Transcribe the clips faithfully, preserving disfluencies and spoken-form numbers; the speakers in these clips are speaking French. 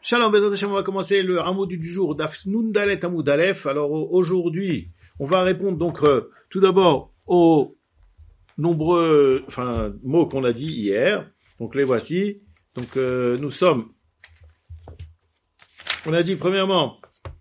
Shalom, Bezrat Hashem, on va commencer le Hamoud du jour, Daf Nun Dalet Hamoud Aleph. Alors aujourd'hui, on va répondre donc euh, tout d'abord aux nombreux enfin, mots qu'on a dit hier. Donc les voici. Donc euh, nous sommes, on a dit premièrement,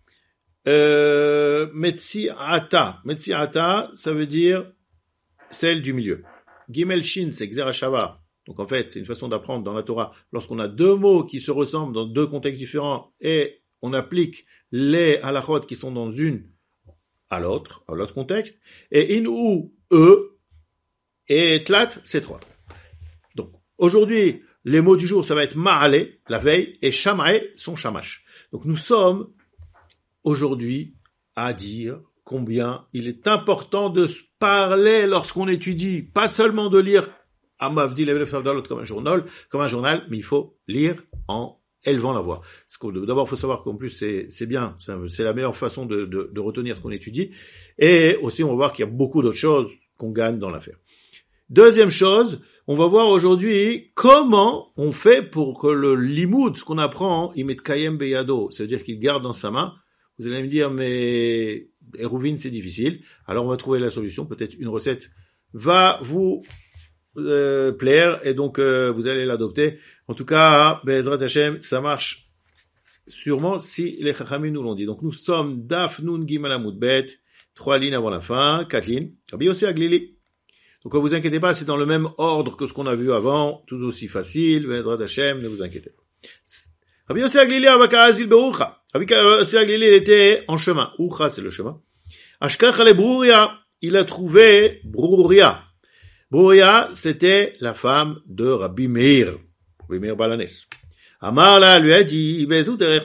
euh, Metzi'ata. Metzi'ata, ça veut dire celle du milieu. Gimel Shin, c'est Xerashava. Donc en fait, c'est une façon d'apprendre dans la Torah. Lorsqu'on a deux mots qui se ressemblent dans deux contextes différents et on applique les halachot qui sont dans une à l'autre, à l'autre contexte, et in ou e et tlat, c'est trois. Donc aujourd'hui, les mots du jour, ça va être ma'ale, la veille, et shamae, son shamash. Donc nous sommes aujourd'hui à dire combien il est important de se parler lorsqu'on étudie, pas seulement de lire comme un journal, comme un journal, mais il faut lire en élevant la voix. D'abord, il faut savoir qu'en plus, c'est, c'est bien, c'est la meilleure façon de, de, de retenir ce qu'on étudie. Et aussi, on va voir qu'il y a beaucoup d'autres choses qu'on gagne dans l'affaire. Deuxième chose, on va voir aujourd'hui comment on fait pour que le limoud, ce qu'on apprend, il met kayem beyado, c'est-à-dire qu'il garde dans sa main. Vous allez me dire, mais Hérouvine, c'est difficile. Alors, on va trouver la solution. Peut-être une recette va vous Euh, plaire et donc euh, vous allez l'adopter. En tout cas, Be'ezrat Hashem, ça marche sûrement si les Chachamim nous l'ont dit. Donc nous sommes Daf Nun Gimel Amud Bet, trois lignes avant la fin, quatre lignes. Rabbi Yossi Aglili. Donc ne vous inquiétez pas, c'est dans le même ordre que ce qu'on a vu avant, tout aussi facile. Be'ezrat Hashem, ne vous inquiétez pas. Rabbi Yossi Aglili Avaka Azil Be'ucha. Rabbi Yossi Aglili était en chemin. Ucha, c'est le chemin. Ashkach ale Brouria, il a trouvé Brouria. Brouria, c'était la femme de Rabbi Meir, Rabbi Meir Balanes. Amarla lui a dit, il lui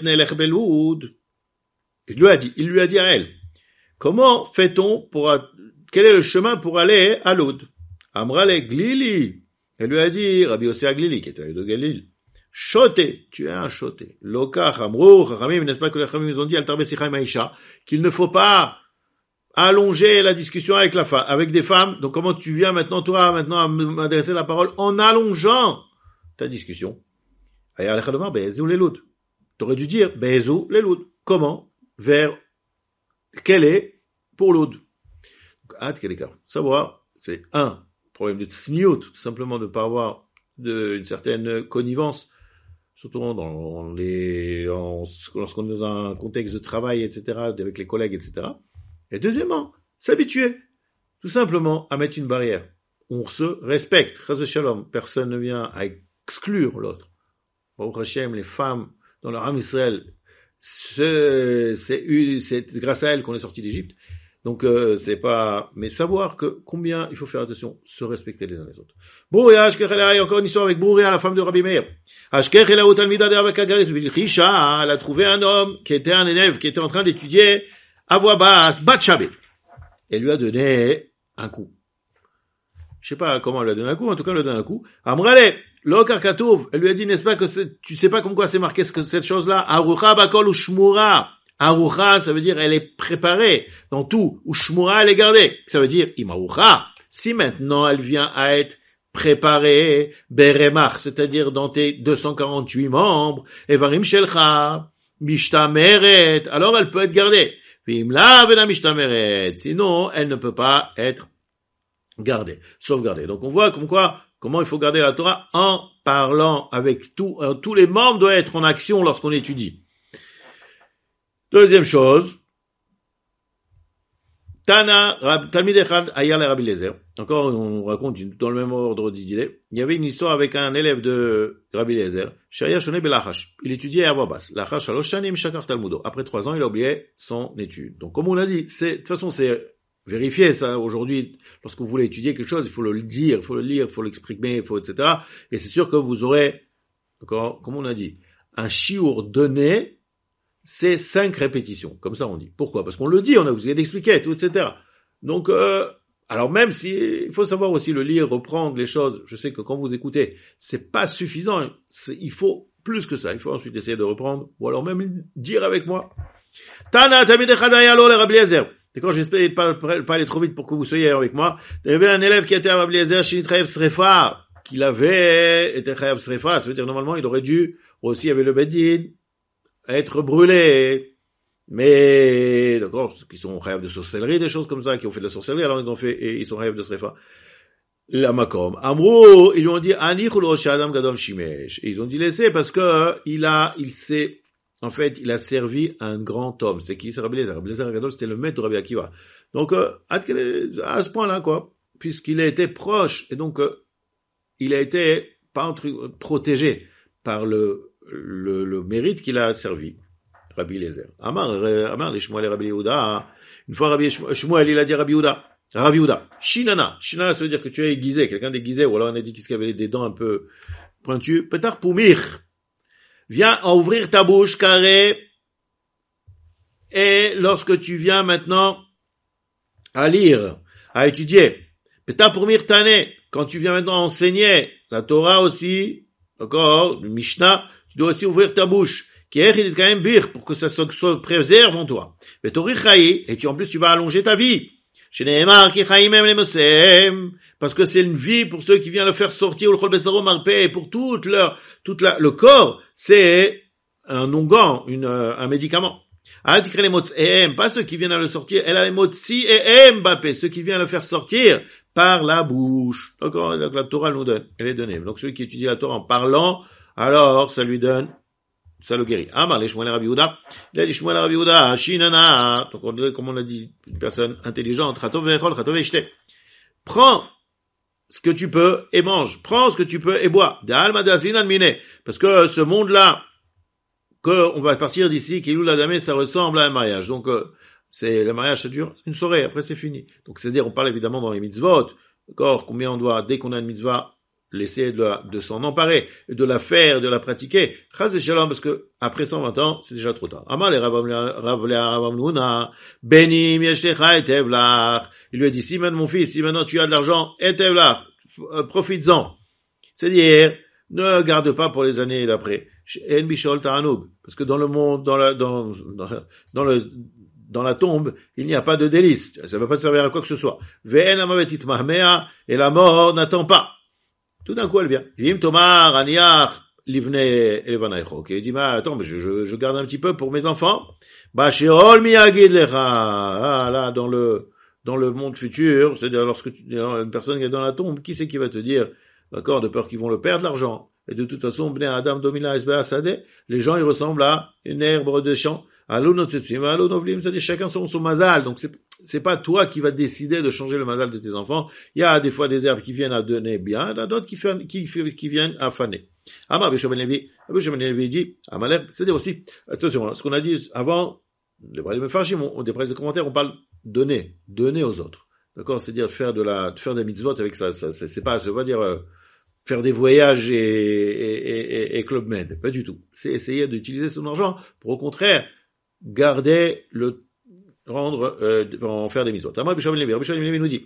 a dit, il lui a dit à elle, comment fait-on pour, quel est le chemin pour aller à Loud? Amrale Glili, elle lui a dit, Rabbi Yossi Glili, qui était de Galil, Choté, tu es un choté. Loka, Chamrou, Chachamim, n'est-ce pas que les Chachamim ils ont dit, Al-Tarbe Sicha Maïcha, qu'il ne faut pas allonger la discussion avec la femme, avec des femmes. Donc comment tu viens maintenant, toi, maintenant à m'adresser la parole en allongeant ta discussion? T'aurais dû dire, Be'ezou leloud. Comment? Vers, quel est pour l'oud? Hâte quel écart. Savoir, c'est un problème de tsniout, tout simplement de ne pas avoir de, une certaine connivence, surtout dans les, en, lorsqu'on est dans un contexte de travail, et cetera, avec les collègues, et cetera. Et deuxièmement, s'habituer, tout simplement, à mettre une barrière. On se respecte. Chas v'shalom. Personne ne vient à exclure l'autre. Baruch Hashem, les femmes, dans leur âme Israël, c'est, c'est, c'est grâce à elles qu'on est sorti d'Égypte. Donc, euh, c'est pas, mais savoir que combien il faut faire attention, se respecter les uns les autres. Brouria, Ashkech Ela, il y a encore une histoire avec Brouria, la femme de Rabbi Meir. Ashkech Ela, Talmida de Rabbi Kagaris, Vilchisha, elle a trouvé un homme qui était un élève, qui était en train d'étudier à voix basse, Batchabé. Elle lui a donné un coup. Je sais pas comment elle lui a donné un coup, en tout cas elle lui a donné un coup. Amrale, Lokar Katouv, elle lui a dit, n'est-ce pas que c'est, tu sais pas comme quoi c'est marqué ce que, cette chose-là? Arucha bakol ushmura. Arucha, ça veut dire elle est préparée dans tout. Ushmura, elle est gardée. Ça veut dire, imarucha. Si maintenant elle vient à être préparée, beremach, c'est-à-dire dans tes deux cent quarante-huit membres, evarim shelcha, mishtameret, alors elle peut être gardée. Sinon, elle ne peut pas être gardée, sauvegardée. Donc on voit comme quoi, comment il faut garder la Torah en parlant avec tout, euh, tous les membres doivent être en action lorsqu'on étudie. Deuxième chose, Tana, Talmid Echad Ayal Rabbi Eliezer. Encore, on raconte dans le même ordre d'idées. Il y avait une histoire avec un élève de Rabbi Eliezer, Shaya Shone Belachash. Il étudiait à voix basse. Lachash Shalosh Shanim Shakar Talmudo. Après trois ans, il a oublié son étude. Donc, comme on l'a dit, c'est, de toute façon, c'est vérifié, ça, aujourd'hui. Lorsque vous voulez étudier quelque chose, il faut le dire, il faut le lire, il faut l'exprimer, il faut, et cetera. Et c'est sûr que vous aurez, d'accord, comme on a dit, un chiour donné, c'est cinq répétitions, comme ça on dit. Pourquoi? Parce qu'on le dit, on a besoin d'expliquer, tout, et cetera. Donc, euh, alors même si, il faut savoir aussi le lire, reprendre les choses. Je sais que quand vous écoutez, c'est pas suffisant. C'est, il faut plus que ça. Il faut ensuite essayer de reprendre, ou alors même dire avec moi. Tana Talmid Echad Ayalo le Rabbi Eliezer. D'accord, j'espère pas, pas aller trop vite pour que vous soyez avec moi. Il y avait un élève qui était à Rabbi Eliezer, Shinitrev Srefa, qu'il avait été Chayav Srefa. Ça veut dire normalement il aurait dû, aussi il y avait le Bedin, être brûlés. Mais, d'accord, ceux qui sont rêves de sorcellerie, des choses comme ça, qui ont fait de la sorcellerie, alors ils ont fait, et ils sont rêves de srefa. La makom. Amro, ils lui ont dit, Anichul Adam Gadol Shimesh. Et ils ont dit laisser parce que, il a, il s'est, en fait, il a servi un grand homme. C'est qui? C'est Rabbi Eliezer. Rabbi Eliezer Gadol, c'était le maître de Rabbi Akiva. Donc, euh, à ce point-là, quoi. Puisqu'il a été proche, et donc, euh, il a été, pas un truc, protégé par le, le, le mérite qu'il a servi. Rabbi Eliezer. Amar, Amar, les Shmuel et Rabbi Yehuda. Une fois Rabbi Shmuel, il a dit Rabbi Yehuda. Rabbi Yehuda. Shinana. Shinana, ça veut dire que tu es aiguisé, quelqu'un déguisé, ou alors on a dit qu'il avait des dents un peu pointues. Petar Poumir. Viens ouvrir ta bouche carrée. Et lorsque tu viens maintenant à lire, à étudier, Petar Poumir Tane, quand tu viens maintenant enseigner la Torah aussi, d'accord, le Mishnah, tu dois aussi ouvrir ta bouche. Qui est quand même bir, pour que ça se, se préserve en toi. Mais Tori Chayi, et tu, en plus tu vas allonger ta vie. Chez Nehemar, qui Chayi même les Mosem, parce que c'est une vie pour ceux qui viennent le faire sortir, ou le Chol Besaro Marpe, et pour toute leur, toute la, le corps, c'est un onguent, une, un médicament. Ah, tu crées les Motsim, pas ceux qui viennent à le sortir, elle a les Motsi et Mbappé, ceux qui viennent le faire sortir par la bouche. Donc, donc la Torah nous donne, elle est donnée. Donc celui qui étudie la Torah en parlant, alors ça lui donne, ça le guérit. Amar les Shmuel Rabbi Yehuda. Il a dit Shmuel Rabbi Yehuda, Shinana. Donc on dirait, comme on l'a dit, une personne intelligente, Chatov vechol, Chatov veshte. Prends ce que tu peux et mange. Prends ce que tu peux et bois. D'alma d'azin mine. Parce que ce monde-là, que on va partir d'ici, Kilou la dame, ça ressemble à un mariage. Donc euh, c'est le mariage, ça dure une soirée. Après c'est fini. Donc c'est-à-dire, on parle évidemment dans les mitzvot. D'accord, combien on doit, dès qu'on a une mitzvah, l'essayer de, la, de s'en emparer, de la faire, de la pratiquer. Chaz et shalom, parce que après cent vingt ans, c'est déjà trop tard. Amal et Rav Nuna, Benim yeshecha et evlach. Il lui a dit, si maintenant mon fils, si maintenant tu as de l'argent, et evlach, profites-en. C'est-à-dire, ne garde pas pour les années d'après. En bishol ta'anoug. Parce que dans le monde, dans la, dans, dans, dans le, dans la tombe, il n'y a pas de délice. Ça ne va pas servir à quoi que ce soit. Ve'en amavetit mahmea, et la mort n'attend pas. Tout d'un coup, elle vient. Vim Tomar, Aniach, Livne, Elevanaïcho. Il dit, bah, attends, je, je, je garde un petit peu pour mes enfants. Bah, Sheol Miyagid Lecha. Ah, là, dans le, dans le monde futur, c'est-à-dire lorsque tu, une personne est dans la tombe, qui c'est qui va te dire, d'accord, de peur qu'ils vont le perdre, l'argent. Et de toute façon, Bnei Adam Domina Esbea Sadeh, les gens, ils ressemblent à une herbe de champ. C'est-à-dire chacun son, son mazal, donc c'est, c'est pas toi qui vas décider de changer le mazal de tes enfants. Il y a des fois des herbes qui viennent à donner bien, il y en a d'autres qui, qui, qui viennent à faner. Amar Bishobel Levi, Bishobel Levi dit, Amalek, c'est-à-dire aussi, attention, ce qu'on a dit avant, les Brahim Farshim, on, des prises de commentaires, on parle donner, donner aux autres. D'accord? C'est-à-dire faire de la, faire des mitzvot avec ça, ça, c'est, c'est pas, ça veut pas dire, euh, faire des voyages et, et, et, et Club Med. Pas du tout. C'est essayer d'utiliser son argent pour, au contraire, garder le, rendre, euh, en faire des mitzvot. Amar Bishobel Levi, Bishobel Levi nous dit,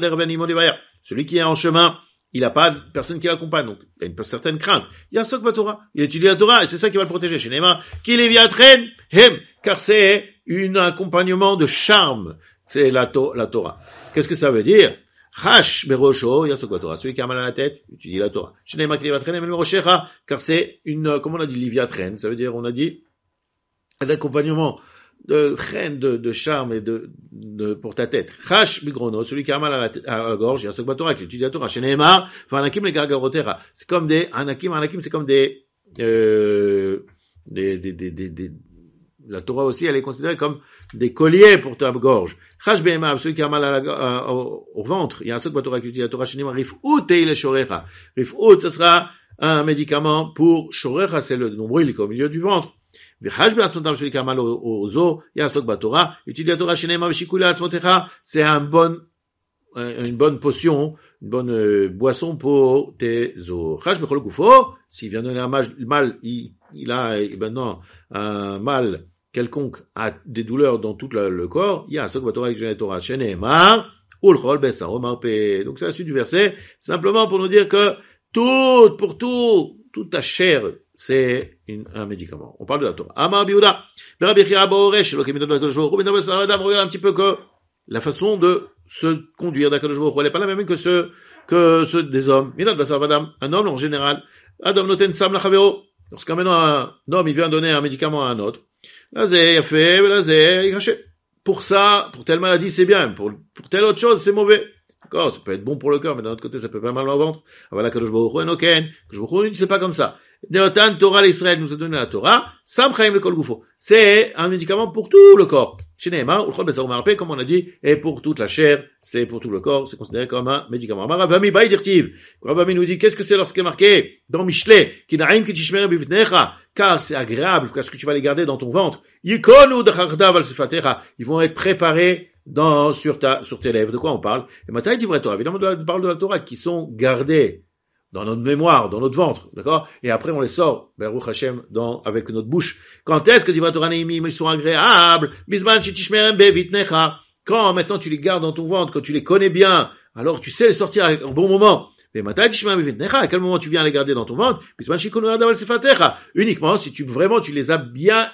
celui qui est en chemin, il n'a pas de personne qui l'accompagne, donc il y a une certaine crainte. Il y a un Sok Torah, il étudie la Torah, et c'est ça qui va le protéger. Chez Neymar, qui les viatren, hem, car c'est un accompagnement de charme, c'est la, to- la Torah. Qu'est-ce que ça veut dire? Hash berosho, il y a Sok Torah, celui qui a mal à la tête, étudie la Torah. Chez Neymar, qui les viatren, hem, beroshecha, car c'est une, comment on a dit, liviatren, ça veut dire, on a dit, un accompagnement de reine, de, de charme et de, de, pour ta tête. Chash bigrono, celui qui a mal à la, tête, à la gorge, il y a un Sok Torah qui étudie la Torah. Chez Neymar, anakim les gargarotera. C'est comme des, anakim, anakim, c'est comme des, euh, des, des, des, des, des, la Torah aussi, elle est considérée comme des colliers pour ta gorge. Chash behema, celui qui a mal à la, à, au, au ventre, il y a un Sok Torah qui étudie la Torah. Chez Neymar, rif'out et il est shorecha. Rif'out, ce sera un médicament pour shorecha, c'est le nombril qui est au milieu du ventre. Celui qui a mal aux os, il y a un Sok Torah. Étudier la Torah chez Neymar, c'est un bon, une bonne potion, une bonne euh, boisson pour tes os. S'il vient donner un mal, mal il, il a maintenant un mal quelconque, a des douleurs dans tout le, le corps, il y a un Sok Torah étudier la Torah chez Neymar, donc c'est la suite du verset, simplement pour nous dire que tout, pour tout, toute ta chair, c'est une, un médicament. On parle de la Torah. Amar Biouda, Rabbi Chia Boresh, le Kémidot d'Akadosh Baruch Hu, Adam, regarde un petit peu que la façon de se conduire d'Akadosh Baruch Hu, elle n'est pas la même que ceux, que ceux des hommes. Midot Basar Adam, un homme en général, Adam noten Sam la Chavero, Lorsqu'un maintenant un homme, il vient donner un médicament à un autre, là, c'est, il a fait, là, c'est, il a caché. Pour ça, pour telle maladie, c'est bien. Pour, pour telle autre chose, c'est mauvais. D'accord? Ça peut être bon pour le corps, mais d'un autre côté, ça peut faire mal au ventre. Voilà, Kadosh Baruch Hu, Enoken. Kadosh Baruch Hu, c'est pas comme ça. Neotan Torah l'Israël nous a donné la Torah. Sam Chaim le Kol Gufo. C'est un médicament pour tout le corps. Chez Neymar, Ulchol Besar Marpé, comme on a dit, et pour toute la chair, c'est pour tout le corps, c'est considéré comme un médicament. Maravami Baï Dirtiv. Ravami nous dit, qu'est-ce que c'est lorsqu'il est marqué dans Michelet, qui n'aïm ki tishmer bivnecha, car c'est agréable, parce que tu vas les garder dans ton ventre. Yikonu dachardav al sefatecha. Ils vont être préparés dans, sur ta, sur tes lèvres. De quoi on parle? Et maintenant, il dit vrai Torah. Évidemment, on parle de la Torah, qui sont gardés dans notre mémoire, dans notre ventre, d'accord? Et après, on les sort, Baruch Hashem, dans, avec notre bouche. Quand est-ce que dit Torah Neimim, ils sont agréables? Bisman shitishmerem bevitnecha. Quand maintenant tu les gardes dans ton ventre, quand tu les connais bien, alors tu sais les sortir au bon moment. Mais matai tishmerem bevitnecha, à quel moment tu viens les garder dans ton ventre? Bisman shikonu adav al sefatecha. Uniquement si tu, vraiment, tu les as bien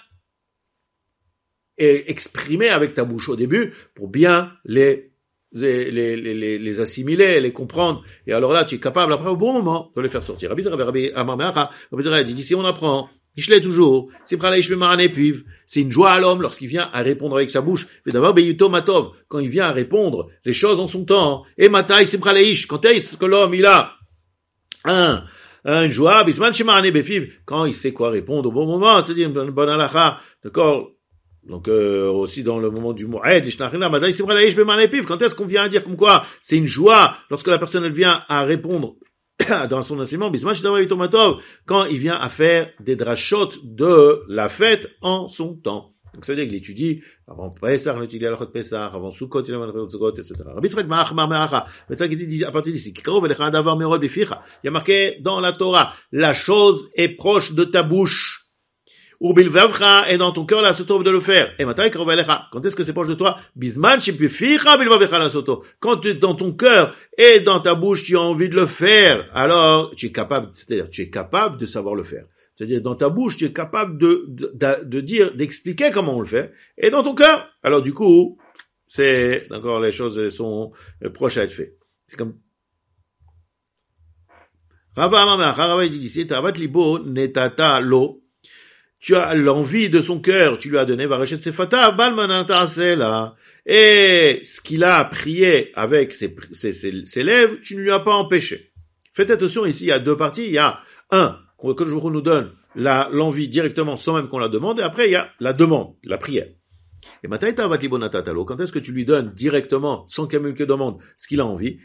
exprimés avec ta bouche au début, pour bien les Les, les, les, les assimiler, les comprendre, et alors là, tu es capable, après, au bon moment, de les faire sortir. Rabbi Zera, Rabbi Amar, Rabbi Zera dit, ici on apprend, je l'ai toujours, c'est une joie à l'homme lorsqu'il vient à répondre avec sa bouche, mais d'abord, Matov, quand il vient à répondre les choses en son temps, et Matai, Simchaleish, quand est-ce que l'homme, il a un, une joie, Bisman Shemarane Befiv, quand il sait quoi répondre au bon moment, c'est-à-dire une bonne halakha, d'accord? Donc euh, aussi dans le moment du Moed, quand est-ce qu'on vient à dire comme quoi c'est une joie lorsque la personne elle vient à répondre dans son enseignement, quand il vient à faire des drachot de la fête en son temps. Donc c'est-à-dire qu'il étudie avant Pessah, il étudie Halachot Pessah, avant Sukkot, il étudie Sukkot, et cetera. Rabbi Yitzchak Ma'ach Ma'acha, dit à partir d'ici, il y a marqué dans la Torah, la chose est proche de ta bouche. Et dans ton cœur, la soto de le faire. Et maintenant, quand est-ce que c'est proche de toi? Bisman, la soto. Quand tu es dans ton cœur et dans ta bouche, tu as envie de le faire, alors tu es capable, c'est-à-dire tu es capable de savoir le faire. C'est-à-dire dans ta bouche, tu es capable de, de, de, de dire, d'expliquer comment on le fait. Et dans ton cœur, alors du coup, c'est, d'accord, les choses sont proches à être faites. C'est comme, Rava Amamach, Rava dit ici, Tavat libo netata lo. Tu as l'envie de son cœur, tu lui as donné, Varachet Sefata, Balmanata Sela. Et ce qu'il a prié avec ses, ses, ses, ses lèvres, tu ne lui as pas empêché. Faites attention, ici, il y a deux parties. Il y a un, que je nous donne la, l'envie directement sans même qu'on la demande, et après il y a la demande, la prière. Et Mataïta Vatlibonata Talo, quand est-ce que tu lui donnes directement, sans qu'elle me demande, ce qu'il a envie?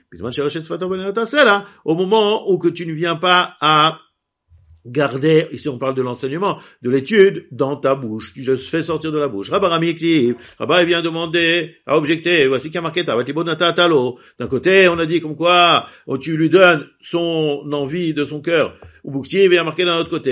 Au moment où que tu ne viens pas à garder, ici on parle de l'enseignement, de l'étude dans ta bouche. Tu le fais sortir de la bouche. Rabba Rami Rabba vient demander, à objecter, voici qu'il y a marqué Talo. D'un côté, on a dit comme quoi, tu lui donnes son envie de son cœur. Ou Boukti vient marquer d'un autre côté,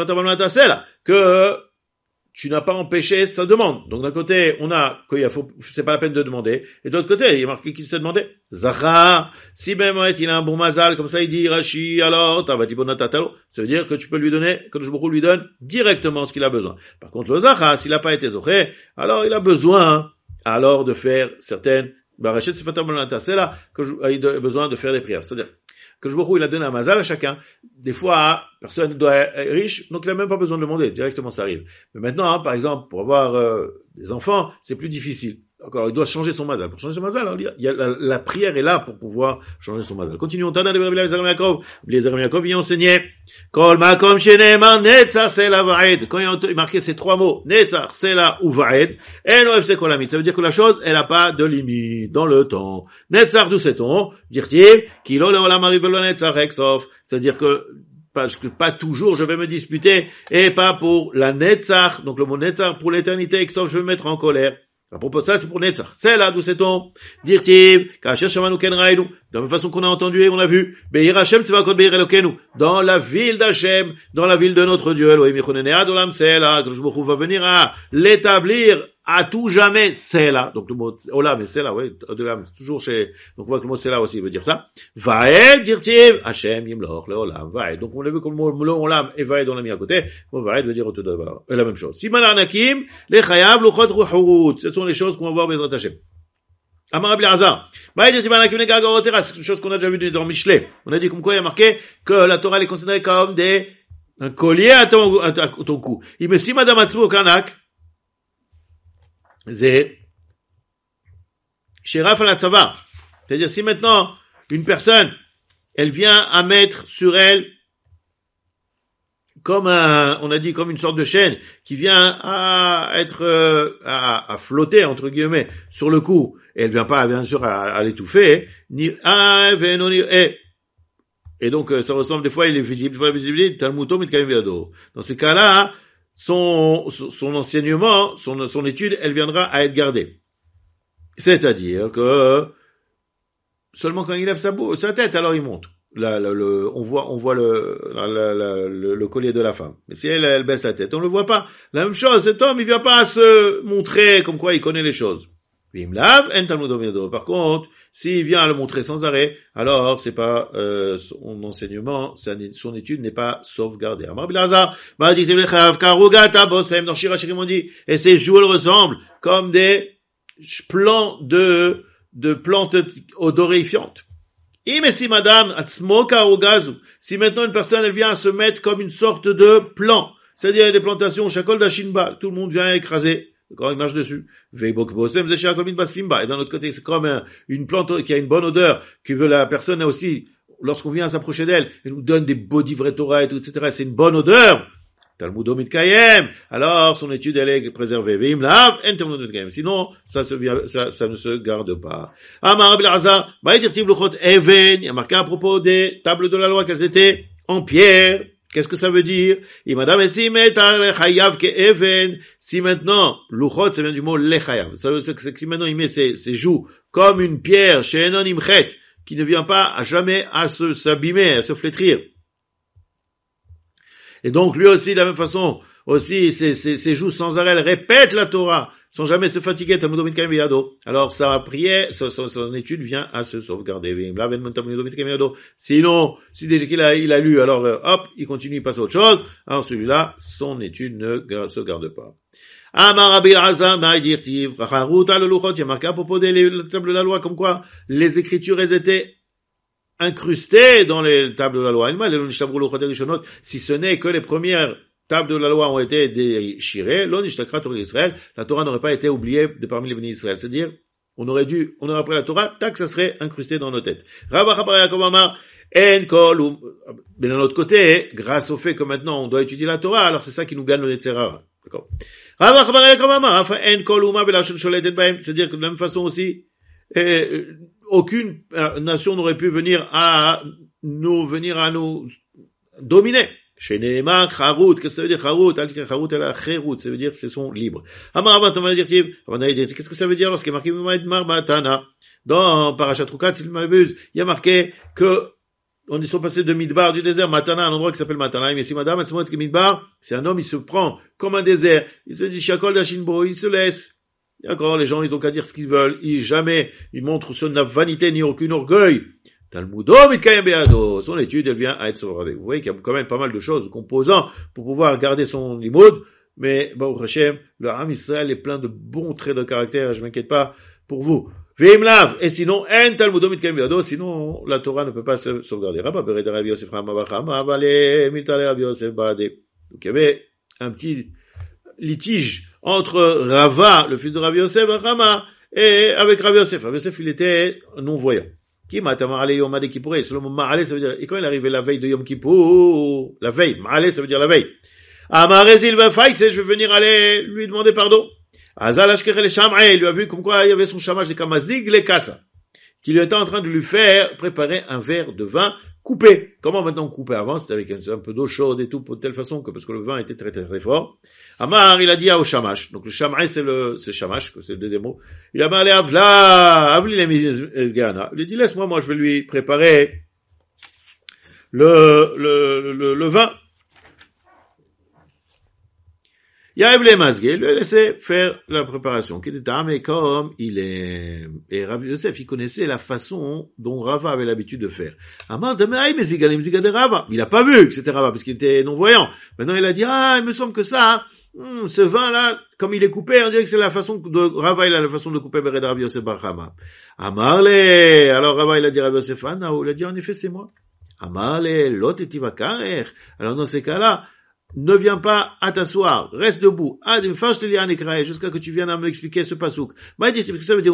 que tu n'as pas empêché sa demande. Donc d'un côté, on a qu'il faut, c'est pas la peine de demander, et de l'autre côté, il y a marqué qu'il s'est demandé. Zahra, si même il a un bon mazal, comme ça il dit Rashi, alors tavatibonatalo, ça veut dire que tu peux lui donner, que le Jbourou lui donne directement ce qu'il a besoin. Par contre, le Zahra, s'il n'a pas été zoché, alors il a besoin, alors de faire certaines, barachet sifatabonata, c'est là que il a besoin de faire des prières. C'est-à-dire que Jbourou il a donné un mazal à chacun. Des fois, personne doit être riche, donc il n'a même pas besoin de demander, directement ça arrive. Mais maintenant, hein, par exemple, pour avoir euh, des enfants, c'est plus difficile. Encore, il doit changer son mazal. Pour changer son mazal, alors, il y a, la, la prière est là pour pouvoir changer son mazal. Continuons. Tana de Rabbi Eliezer Yaakov. Eliezer Yaakov, il enseignait. Kol makom sheneman netzar sela va'ed. Quand il a marqué ces trois mots, netzar sela ou va'ed, en oef sekolamit. Ça veut dire que la chose, elle n'a pas de limite dans le temps. Netzar, d'où sait-on? Dire-t-il, kilo leolam arivelo netzar exof. C'est-à-dire que parce que pas toujours je vais me disputer, et pas pour la netzar. Donc le mot netzar, pour l'éternité, exof, je vais me mettre en colère. À propos de ça, c'est pour Netzach. C'est là d'où sait-on? Dire-t-il, Kacher Shamanu Ken Raïnu, de la même façon qu'on a entendu et on a vu, Be'ir Hashem Tzvakot Be'ir Elokenu, dans la ville d'Hashem, dans la ville de notre Dieu, Elohim Yichonene Adolam, c'est là, que le Jbourou va venir à l'établir à tout jamais, c'est là. Donc le mot Olam, c'est là, oui, Adolam, toujours chez, donc on voit que le mot c'est là aussi veut dire ça. Vaed, dire-t-il, Hashem Yimloch, le Olam, Vaed. Donc on l'a vu comme le mot Olam et Vaed on l'a mis à côté. Bon, Vaed veut dire tout d'abord, la même chose. Siman Anakim, les Chayab, Luchot Ruhurut. Ce sont les choses qu'on va voir Bezrat Hashem. Amar Rabbi Elazar. Vaed, Siman Anakim, les Gargarotera. C'est une chose qu'on a déjà vu dans Michelet. On a dit comme quoi il y a marqué que la Torah est considérée comme des un collier à ton, à ton cou. Il me si madame atzmo kanak, c'est shéraf al tzava. C'est-à-dire, si maintenant, une personne, elle vient à mettre sur elle, comme un, on a dit, comme une sorte de chaîne, qui vient à être, euh, à, à flotter, entre guillemets, sur le cou, et elle vient pas, bien sûr, à, à l'étouffer, ni, ah, ni, et, et donc, ça ressemble, des fois, il est visible, des fois, il est visible, talmuto, mitkayim biado. Dans ces cas-là, son, son enseignement, son, son étude, elle viendra à être gardée. C'est-à-dire que, seulement quand il lève sa, bou- sa tête, alors il monte. Là, le, le, on voit, on voit le, la, la, la, le, le collier de la femme. Mais si elle, elle baisse la tête, on le voit pas. La même chose, cet homme, il vient pas à se montrer comme quoi il connaît les choses. Par contre, s'il vient à le montrer sans arrêt, alors c'est pas euh, son enseignement, son étude n'est pas sauvegardée. Dans Shir Hashirim on dit, et ces joues elles ressemblent comme des plants de de plantes odoréfiantes. Si madame, si maintenant une personne elle vient à se mettre comme une sorte de plant, c'est-à-dire des plantations, chakol d'Ashinba, tout le monde vient écraser, quand il marche dessus. Et d'un autre côté, c'est comme un, une plante qui a une bonne odeur, que veut la personne aussi, lorsqu'on vient à s'approcher d'elle, elle nous donne des beaux divrei Torah et tout, et cetera. C'est une bonne odeur. Talmudo mitkayem. Alors, son étude, elle est préservée. Veim lav, en talmudo mitkayem. Sinon, ça se, ça, ça ne se garde pas. Amar Rabbi Elazar, ba'etir tiv luchot even. Il y a marqué à propos des tables de la loi qu'elles étaient en pierre. Qu'est-ce que ça veut dire? Si maintenant, luchot, ça vient du mot lechayav. Ça veut dire que si maintenant il met ses, ses joues comme une pierre, she'enon imchet, qui ne vient pas à jamais à se, s'abîmer, à se flétrir. Et donc, lui aussi, de la même façon, aussi, ses, ses, ses joues sans arrêt, répètent la Torah, sans jamais se fatiguer, alors sa prière, son, son, son étude vient à se sauvegarder. Sinon, si déjà qu'il a, il a lu, alors, hop, il continue, il passe à autre chose, alors celui-là, son étude ne se garde pas. Amar Rabbi Elazar, ma'adirtiv, racharuta le luchot, il y a marqué à propos des tables de la loi, comme quoi les écritures, elles étaient incrustées dans les tables de la loi. Si ce n'est que les premières tables de la loi ont été déchirées, la Torah n'aurait pas été oubliée de parmi les bénis d'Israël. C'est-à-dire, on aurait dû, on aurait appris la Torah, tac, ça serait incrusté dans nos têtes. Mais d'un autre côté, grâce au fait que maintenant on doit étudier la Torah, alors c'est ça qui nous gagne le Netzera. D'accord. C'est-à-dire que de la même façon aussi, et aucune nation n'aurait pu venir à nous, venir à nous dominer. Chez Neymar, Charut, qu'est-ce que ça veut dire Charut? Charut, elle a Cherut, ça veut dire c'est son libre. Qu'est-ce que ça veut dire lorsqu'il y a marqué Matana? Dans Parashat Rukat, s'il m'abuse, il y a marqué que on y sont passés de Midbar, du désert, Matana, un endroit qui s'appelle Matana. Mais si madame, elle se montre que Midbar, c'est un homme, il se prend comme un désert. Il se dit Shakol d'Ashinbo, il se laisse. D'accord, les gens, ils ont qu'à dire ce qu'ils veulent. Ils jamais, ils montrent ce n'a vanité ni aucun orgueil. Talmudo mitkayem beado. Son étude, elle vient à être sauvegardée. Vous voyez qu'il y a quand même pas mal de choses, composants, pour pouvoir garder son limoud. Mais, bon, Hashem, le Ham Israël est plein de bons traits de caractère, je m'inquiète pas pour vous. Veimlav. Et sinon, en Talmudo mitkayem beado, sinon, la Torah ne peut pas se sauvegarder. Rabba bered Rabbi Yosef Ramavachama, vale, miltale Rabbi Yosef Bade. Donc, il y avait un petit litige entre Rava, le fils de Rabbi Yosef, Rama, et avec Rabbi Yosef. Rabbi Yosef, il était non-voyant. Qui m'a t'amaralé Yom Ade Kippouré. Selon Ma'ale, ça veut dire, et quand il arrivait la veille de Yom Kippour, la veille, Ma'ale, ça veut dire la veille. Amarezil va faïse, je vais venir aller lui demander pardon. Azal Ashkere le Sham'e, il lui a vu comme quoi il y avait son chamage de Kamazig le Kassa, qui lui était en train de lui faire préparer un verre de vin coupé. Comment maintenant couper? Avant, c'était avec un, un peu d'eau chaude et tout, de telle façon que, parce que le vin était très très très fort. Amar, il a dit à au shamash. Donc le shamash, c'est le, c'est shamash, c'est le deuxième mot. Il a parlé à Avla, Avli les Mizgana. Il a dit, laisse-moi, moi, je vais lui préparer le, le, le, le vin. Yaïb les Mazgé, lui a laissé faire la préparation. Qui était mais comme il est, et Rabbi Yosef, il connaissait la façon dont Rava avait l'habitude de faire. Amar de Me'aï, mais Zigalim, Zigadé Rava. Il a pas vu que c'était Rava, parce qu'il était non-voyant. Maintenant, il a dit, ah, il me semble que ça, hum, ce vin-là, comme il est coupé, on dirait que c'est la façon de, Rava, il a la façon de couper Bered Rabbi Yosef Bar Chama. Amar le, alors Rava, il a dit Rabbi Yosef, ah, il a dit, en effet, c'est moi. Amale, lotetivakarer. Alors dans ces cas-là, ne viens pas à t'asseoir, reste debout. Ah, jusqu'à que tu viennes à m'expliquer ce pasouk. Ça veut dire,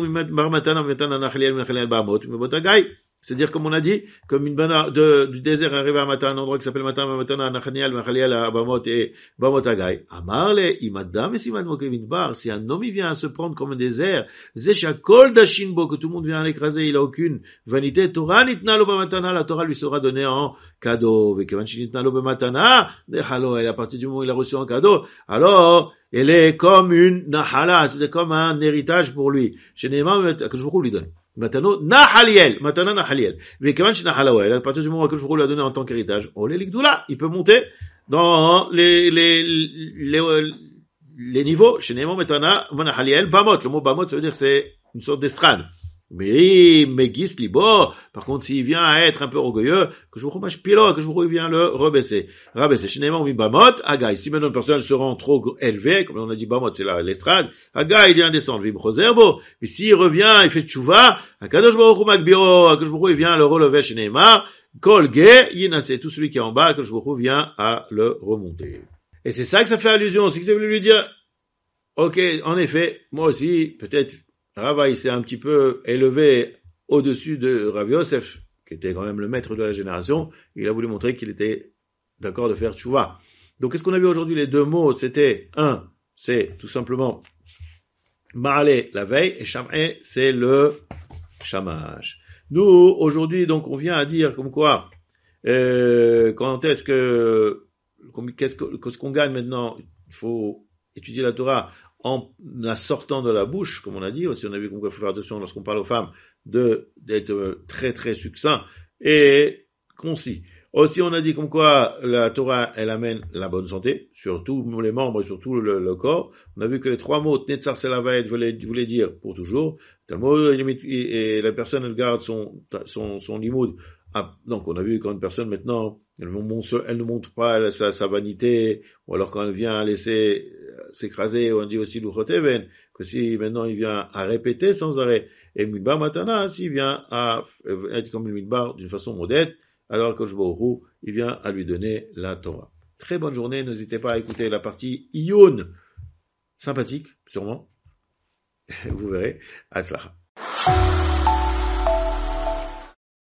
c'est-à-dire, comme on a dit, comme une bana de, du désert arrive à Matan, un endroit qui s'appelle Matan, Matana, Nachaniel, Machaliel, à Bamot et Bamot Agai. Amarle, imadam et simad mokevin bar, si un homme il vient à se prendre comme un désert, zeshakol dashinbo, que tout le monde vient à l'écraser, il a aucune vanité, Torah nitna lo b'matana, la Torah lui sera donnée en cadeau. Vekevan shinitna lo b'matana, dechalo, et à partir du moment où il a reçu en cadeau, alors, elle est comme une nahala, c'est comme un héritage pour lui. Chez Neymar, que je vous lui donne. Matano Nahaliel, Matana Nahaliel. Mais comment je Nahalawel, à partir du moment que je vous l'ai donné en tant qu'héritage, oh les Ligdoula, il peut monter dans les les les les niveaux. Chez Nemo Matana Nahaliel, Bamot. Le mot Bamot, ça veut dire c'est une sorte d'estrade. Mais Megis Libo, par contre, s'il vient à être un peu orgueilleux, que je vous remâche pilo, que je vous vient le rebaisser. Rabaisser. Chez Nemo, Bamot, Agaï. Si maintenant une personne se rend trop élevée, comme on a dit Bamot, c'est la, l'estrade, Agaï, il vient descendre, Vim Roserbo. Et s'il revient, il fait tchouva, Akadosh Baruch Magbiro, Akadosh Baruch il vient le relever chez Neymar, Kolge, Yinase, tout celui qui est en bas, Akadosh Baruch vient à le remonter. Et c'est ça que ça fait allusion. C'est que ça veut lui dire, ok, en effet, moi aussi, peut-être, Rava, il s'est un petit peu élevé au-dessus de Rav Yosef, qui était quand même le maître de la génération. Il a voulu montrer qu'il était d'accord de faire tchouva. Donc, qu'est-ce qu'on a vu aujourd'hui? Les deux mots, c'était, un, c'est tout simplement Ma'ale, la veille, et Sham'e, c'est le chamage. Nous, aujourd'hui, donc, on vient à dire comme quoi, euh, quand est-ce que, qu'est-ce que, qu'est-ce qu'on gagne maintenant? Il faut étudier la Torah en la sortant de la bouche, comme on a dit, aussi on a vu qu'il faut faire attention lorsqu'on parle aux femmes de, d'être très très succinct et concis. Aussi on a dit comme quoi la Torah elle amène la bonne santé, sur tous les membres et sur tout le, le corps. On a vu que les trois mots, Tnetzar Selavaed voulait, voulait dire pour toujours, et la personne elle garde son, son, son limoud. Ah, donc on a vu quand une personne maintenant, elle, elle ne montre pas sa, sa vanité, ou alors quand elle vient à laisser s'écraser, on dit aussi l'uchoteven, que si maintenant il vient à répéter sans arrêt, et midbar matana, s'il vient à être comme le midbar d'une façon modeste, alors que Baruch Hu, il vient à lui donner la Torah. Très bonne journée, n'hésitez pas à écouter la partie Iyun, sympathique, sûrement, vous verrez, Atzlacha.